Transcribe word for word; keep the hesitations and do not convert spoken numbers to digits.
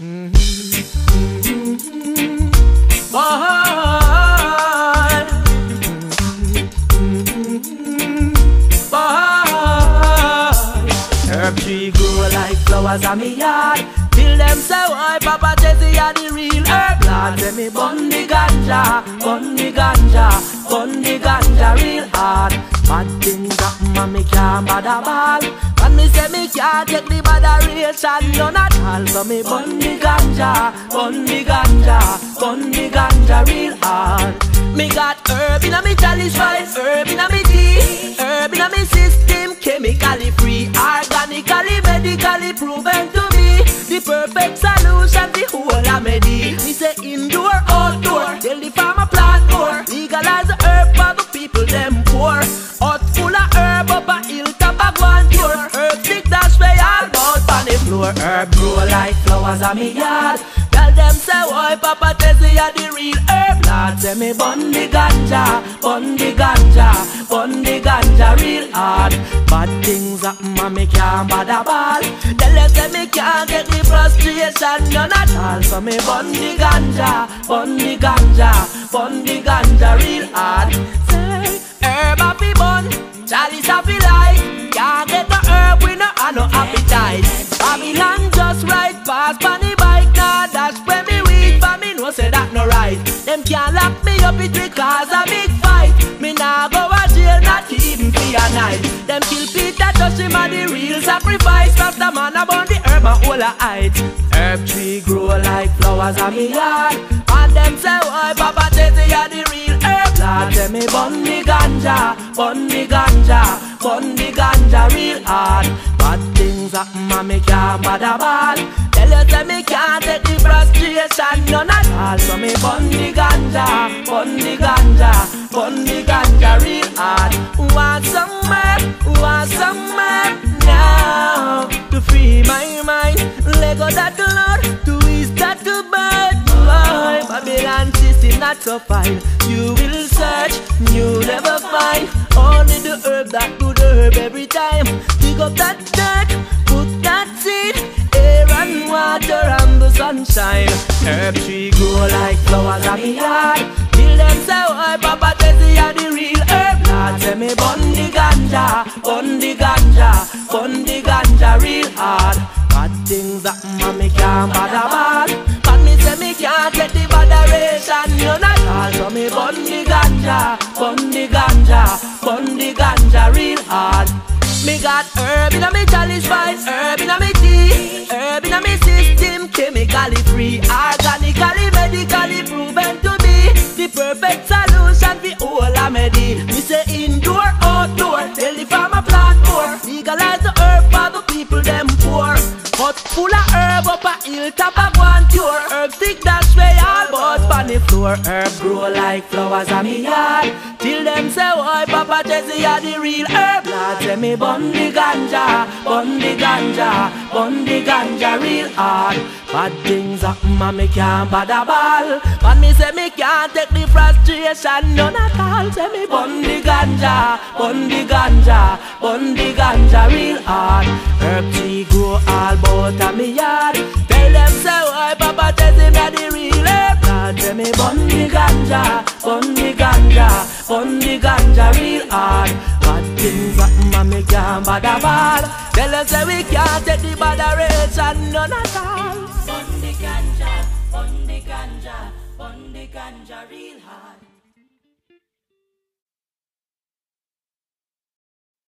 Herb tree grow like flowers on me yard. Till them say why Papa Jesse are the real herb lord. Say me bun the ganja, bun the ganja, bun the ganja real hard. Bad things happen and me can't bother ball. And me say me can't take the botheration none at all. So me bun the ganja, bun the ganja, bun the ganja real hard. Me got herb inna me chalice vibes, herb inna me tea, herb inna me system, chemically free, organically, medically proven to be the perfect solution, the whole of medi. Me say indoor, outdoor, tell the farmer plant more. Legalize the herb for the people them poor. Hut full of herb up a hilltop a one tour. Herb stick dash way all about on the floor. Herb grow like flowers on me yard. Tell them say why Papa Jesse are the real herb lord. Say me bun the ganja, bun the ganja, bun the ganja real hard. Bad things happen and me can't bother ball. Tell them say me can't get the frustration none at all. So me bun the ganja, bun the ganja, bun the ganja real hard. Say herb a fi bun, chalice a fi light. Can't get no herb we no have no appetite. Babylon just right past pan the bike. Nah dash when me weed for me no say that no right. Them can't lock me up it because a big fight. Me nah go a jail not even for a night. Them kill Peter just him a the real sacrifice. Rasta man about the herb and all a height. Herb tree grow like flowers on me yard. And them say why Papa Jesse are the real herb lord. Say me bun the ganja, bun the ganja, bun the ganja real hard. Bad things happen and me can't bother ball. Tell you say me can't take the frustration none at all. So me bun the ganja, bun the ganja, bun the ganja real hard. Want some herb, want some herb now to free my mind. Let go that Lord to ease that to bad. Why Babylon system not so fine. You will search, you never find. Only the herb that good herb every time. Dig up that dirt, put that seed, air and water and the sunshine. Herb tree grow like flowers on me yard. Till them say why Papa Jesse are the real herb lord. Say me bun the ganja, bun the ganja, bun the ganja real hard. Bad things happen and me can't bother ball. And me say me can't get the botheration none at all. So me bun the ganja, bun the ganja, bun the ganja real hard. Me got herb inna me chalice vibes, herb inna me tea, herb inna me system, chemically free, organically, medically proven to be the perfect solution for all of medi. Me say indoor, outdoor, tell the farmer plant more. Legalize the herb for the people them poor. Hut full of herb up a hilltop a one tour. Herb stick dash way all about on the floor. Herb grow like flowers on me yard. Till them say why Papa Jesse are the real herb lord. Say me bun the ganja, bun the ganja, bun the ganja real hard. Bad things happen and me can't bother ball. And me say me can't take the frustration none at all. Say me bun the ganja, bun the ganja, bun the ganja real hard. Herb tree grow all about a me yard. Tell them say why Papa Jesse me the real herb lord. Say me bun the ganja, bun the ganja, bun the ganja real hard. Bad things happen and me can't bother ball. Tell them say we can't take the botheration none at all. Bun the ganja, bun the ganja, bun the ganja real hard.